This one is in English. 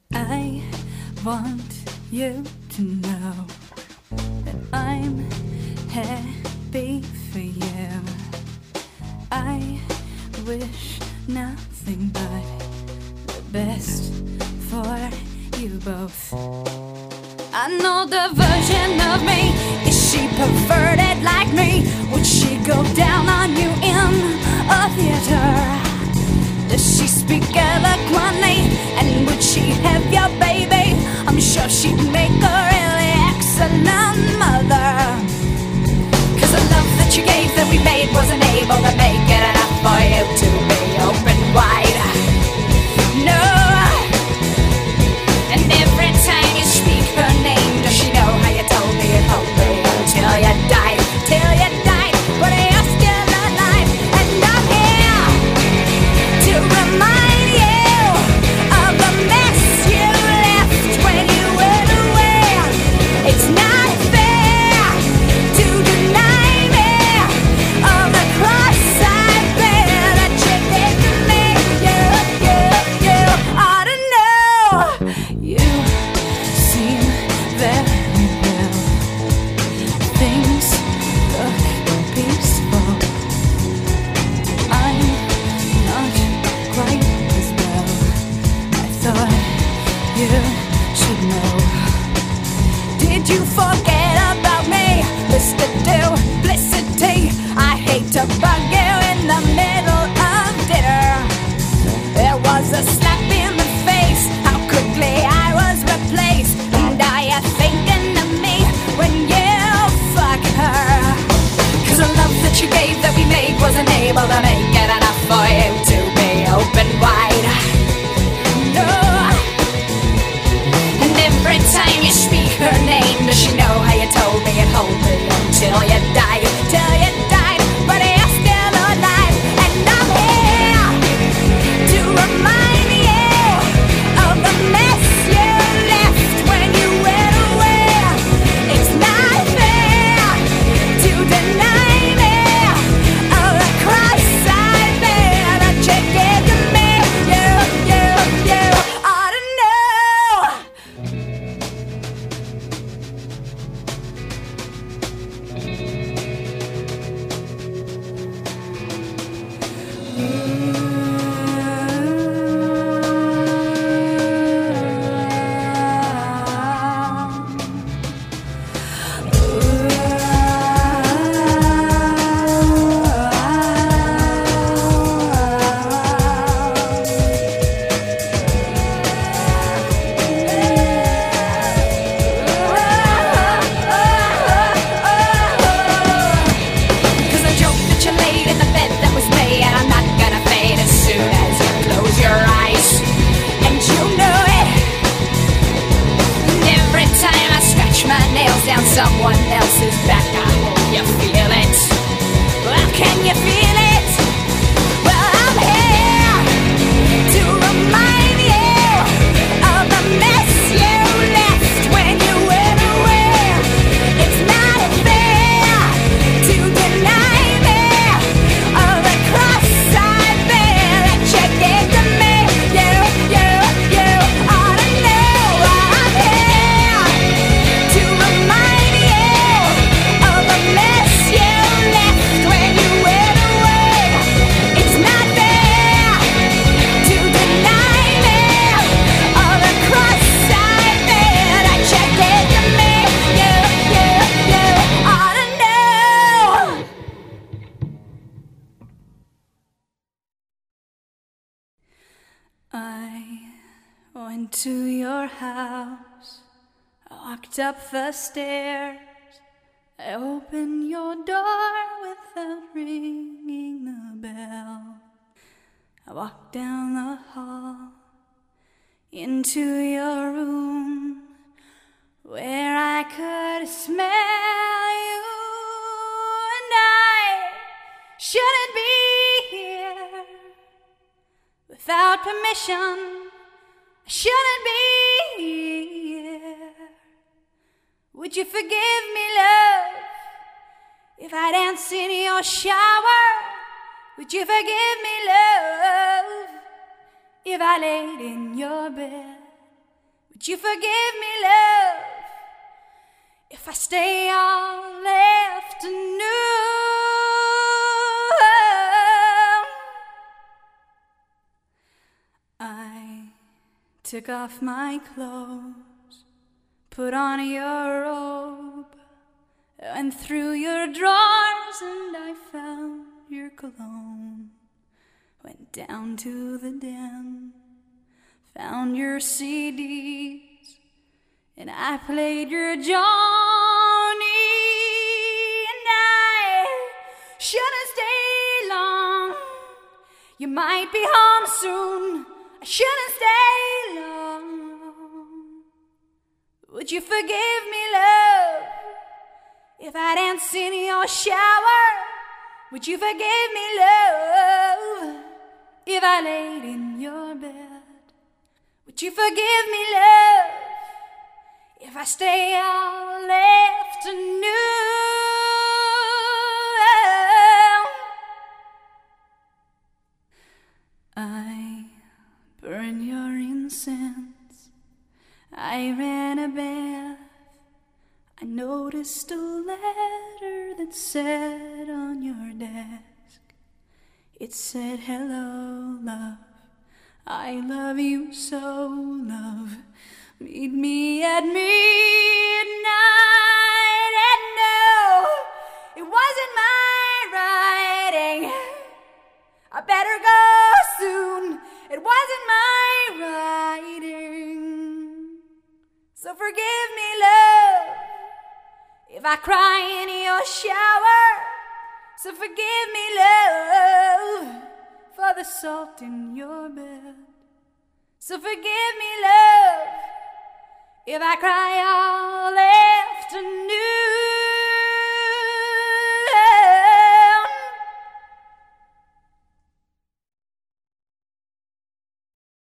I want you to know that I'm happy for you. I wish nothing but the best for you both. I know the version of me. Is she perverted like me? Would she go down on you in a theater? Does she speak eloquently? And would she have your baby? I'm sure she'd make a really excellent mother. Cause the love that you gave that we made wasn't able to make it enough for you to be open wide. No. And every time you speak her name, does she know how you told me it hold me until you died? Till you died, but you're still alive. And I'm here to remind you of the mess you left when you went away. It's not fair to deny me of the cross I bear that you gave to me. You ought to know. You seem very well. Things look peaceful. I'm not quite as well. I thought you should know. Did you forget about me? Mr. Duplicity, I hate to bug you in the middle of dinner. There was a slap in the face, how quickly I was replaced. And are you thinking of me when you fuck her? Cause the love that you gave that we made wasn't able to make it enough for you to be open wide. No. And every time you speak her name, does she know how you told me it hold me until you died? Till you died, but you're still alive. And I'm here to remind you of the mess you left when you went away. It's not fair to deny me of the cross I bear that you gave to me. You ought to know. Cause the joke that you laid in the bed that was made, and I'm not gonna fade as soon as you close your eyes. And you know it. And every time I scratch my nails down someone else's back, I hope you feel it. Well, can you feel it? Well, I'm here to remind you of the mess you left when you went away. It's not fair to deny me of the cross I bear that you gave to me. You ought to know. I'm here to remind you of the mess you left when you went away. It's not fair to deny me of the cross I bear that you gave to me. You ought to know. I went to your house, I walked up the stairs, I opened your door without ringing the bell. I walked down the hall into your room where I could smell you, and I shouldn't be here without permission. I shouldn't be here. Would you forgive me, love, if I dance in your shower? Would you forgive me, love, if I laid in your bed Would you forgive me, love, if I stay all afternoon? I took off my clothes, put on your robe, and through your drawers, and I found your cologne. Went down to the den, found your CDs, and I played your Johnny. And I shouldn't stay long. You might be home soon. I shouldn't stay long. Would you forgive me, love, if I dance in your shower? Would you forgive me, love, if I laid in your bed? Would you forgive me, love, if I stay all afternoon? I burn your incense, I ran a bath, I noticed a letter that sat on your desk. It said, hello, love, I love you so, love. Meet me at midnight. And no, it wasn't my writing. I better go soon. It wasn't my writing. So forgive me, love, if I cry in your shower. So forgive me, love, for the salt in your bed. So forgive me, love, if I cry all afternoon.